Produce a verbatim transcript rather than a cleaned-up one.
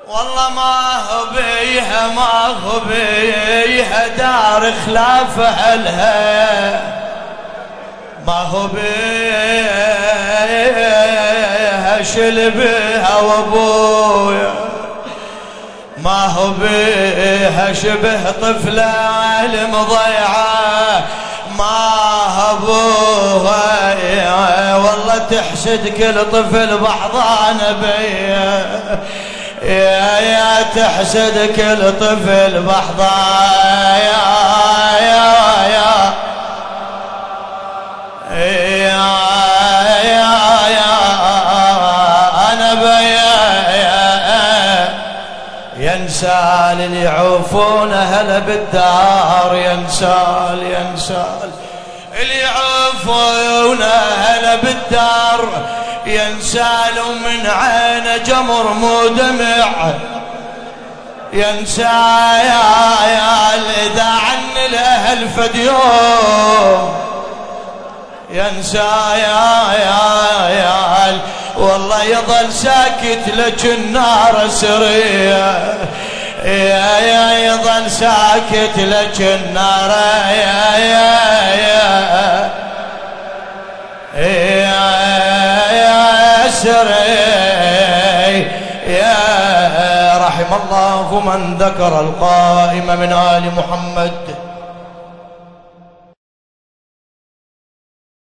والله ما هو بيها ما هو بيها دار خلاف أهلها، ما هو بيها شلبها وابويا، ما هو بيها شبه طفلة المضيعة، ما ابوها والله تحسد كل طفل بحضان بيا، يا يا تحسد كل طفل بحضان يا يا يا يا يا يا انا بيا ينسال اللي يعوفون هلا بالدار، ينسال ينسال اللي يعوفون هلا بالدار، ينسال من عينه جمر مو دمع، ينسى يا يا اذا عن الاهل فديوم، ينسى يا يا يا والله يظل ساكت لك النار سريه، يا يا يظل ساكت لك النار يا يا يا يا يا سري يا رحم الله من ذكر القائم من آل محمد.